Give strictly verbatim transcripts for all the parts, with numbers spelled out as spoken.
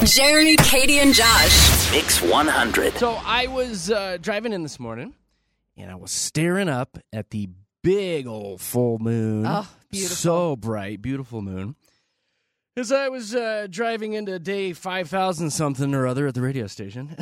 Jeremy, Katie, and Josh. Mix one hundred. So I was uh, driving in this morning, and I was staring up at the big old full moon. Oh, beautiful. So bright, beautiful moon. As I was uh, driving into day five thousand something or other at the radio station.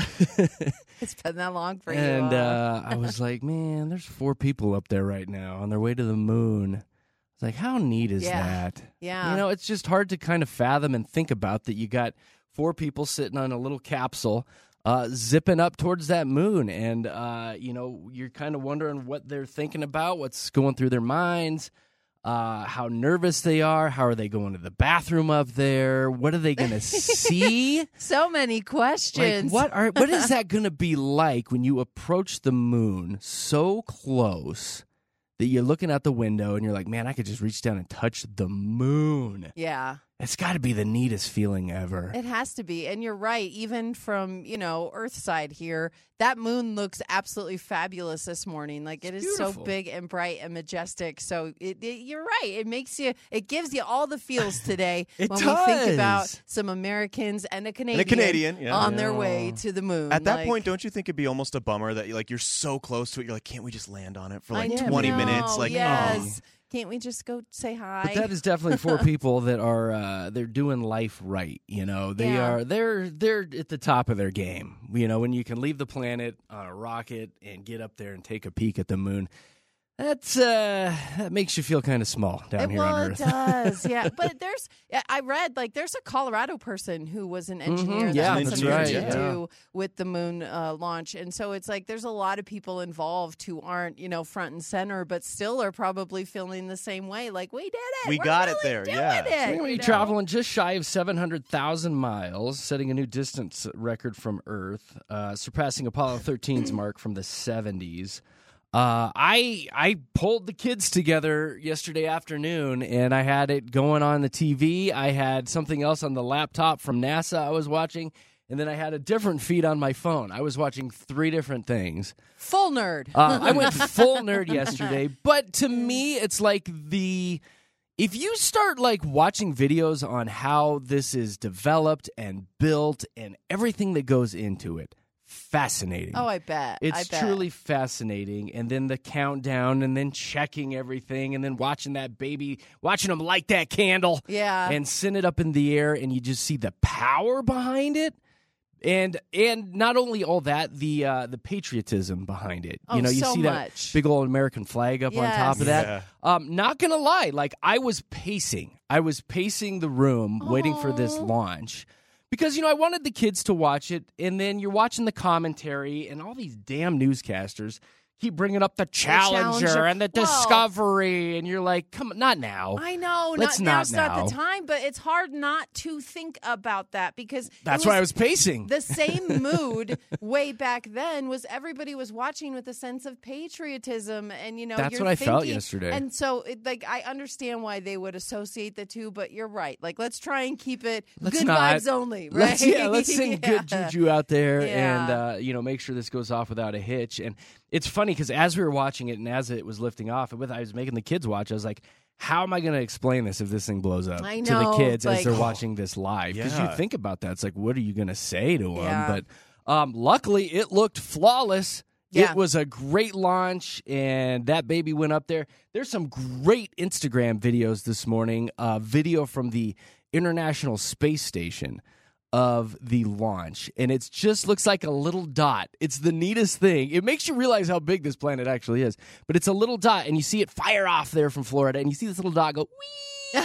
It's been that long for and you. uh, I was like, man, there's four people up there right now on their way to the moon. I was like, how neat is Yeah. that? Yeah. You know, it's just hard to kind of fathom and think about that you got four people sitting on a little capsule uh, zipping up towards that moon. And, uh, you know, you're kind of wondering what they're thinking about, what's going through their minds, uh, how nervous they are. How are they going to the bathroom up there? What are they going to see? So many questions. Like, what are what is that going to be like when you approach the moon so close that you're looking out the window and you're like, man, I could just reach down and touch the moon? Yeah. It's got to be the neatest feeling ever. It has to be. And you're right. Even from, you know, Earthside here, that moon looks absolutely fabulous this morning. Like, it It's is so beautiful. big and bright and majestic. So it, it, you're right. It makes you, it gives you all the feels today It when we think about does. some Americans and a Canadian, Canadian, yeah. on their Yeah. way to the moon. At that Like, point, don't you think it'd be almost a bummer that like you're so close to it? You're like, can't we just land on it for I like know. twenty minutes? Like, yes. oh. Can't we just go say hi? But that is definitely for people that are uh, they're doing life right. You know, they Yeah. are they're they're at the top of their game. You know, when you can leave the planet on a rocket and get up there and take a peek at the moon. That's uh, that makes you feel kind of small down It, here well, on it Earth. does, yeah. But there's, yeah, I read like there's a Colorado person who was an engineer Mhm, that yeah, had that's something right, to yeah. do with the moon uh, launch, and so it's like there's a lot of people involved who aren't, you know, front and center, but still are probably feeling the same way. Like, we did it, We We're got it really there, doing yeah. it, We're going to be you know? traveling just shy of seven hundred thousand miles, setting a new distance record from Earth, uh, surpassing Apollo thirteen's mark from the seventies. Uh, I I pulled the kids together yesterday afternoon, and I had it going on the T V. I had something else on the laptop from NASA I was watching, and then I had a different feed on my phone. I was watching three different things. Full nerd. Uh, I went full nerd yesterday, but to me, it's like the if you start like watching videos on how this is developed and built and everything that goes into it, fascinating. Oh, I bet. It's I bet. truly fascinating. And then the countdown, and then checking everything, and then watching that baby, watching them light that candle, Yeah. and send it up in the air, and you just see the power behind it. And and not only all that, the uh, the patriotism behind it. Oh, you know, you so see much. that big old American flag up on top of Yes. that. Yeah. Um, not gonna lie, like I was pacing. I was pacing the room, waiting for this Aw. launch. Because, you know, I wanted the kids to watch it, and then you're watching the commentary, and all these damn newscasters keep bringing up the Challenger, Challenger. and the Well- Discovery, and you're like, come on, not now. I know. Let's not, not now's not now. the time, but it's hard not to think about that because it That's why I was pacing. the same mood way back then was everybody was watching with a sense of patriotism, and you know That's you're what I felt thinking- yesterday. And so, it, like, I understand why they would associate the two, but you're right. Like, let's try and keep it Let's good not. vibes only, right? Let's, yeah, let's sing good Yeah. juju out there, Yeah. and uh, you know, make sure this goes off without a hitch. And it's funny because as we were watching it, and as it was lifting off, and with I was making the kids watch, I was like, how am I going to explain this if this thing blows up I to the know, kids as like- they're watching this live? Because Yeah. you think about that, it's like, what are you going to say to them? Yeah. But um, luckily, it looked flawless. Yeah. It was a great launch, and that baby went up there. There's some great Instagram videos this morning. Uh, video from the International Space Station of the launch, and it just looks like a little dot. It's the neatest thing. It makes you realize how big this planet actually is. But it's a little dot, and you see it fire off there from Florida, and you see this little dot go wee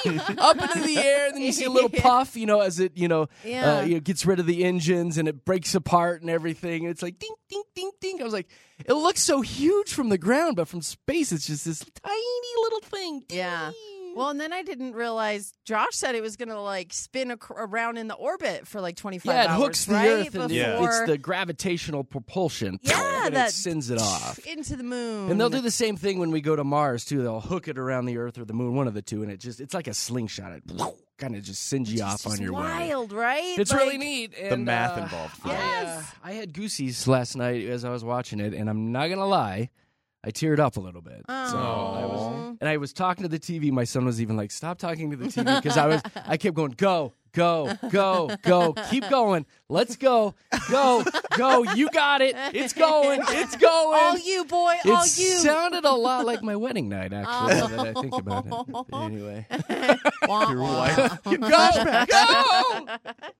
up into the air, and then you see a little puff, you know, as it, you know, Yeah. uh, you know, gets rid of the engines and it breaks apart and everything. And it's like ding, ding, ding, ding. I was like, it looks so huge from the ground, but from space, it's just this tiny little thing. Yeah. Well, and then I didn't realize Josh said it was going to like spin ac- around in the orbit for like twenty-five Yeah, it hours, hooks the right? Earth, and Before it's the gravitational propulsion. Yeah, and that- it sends it off. into the moon. And they'll do the same thing when we go to Mars too. They'll hook it around the Earth or the Moon, one of the two, and it just—it's like a slingshot. It kind of just sends you off It's on your way. wild, right? It's Like, really neat. The and, math uh, involved. For I, it. uh, Yes. I had goosies last night as I was watching it, and I'm not gonna lie, I teared up a little bit. So I was, Aw. and I was talking to the T V. My son was even like, "Stop talking to the T V," because I was, I kept going, "Go, Go, go, go. Keep going. Let's go. Go, go. You got it. It's going. It's going. All you, boy. All It you. sounded a lot like my wedding night, actually, now that I think about it. Anyway. Wah, Your wah. wife. Go, go.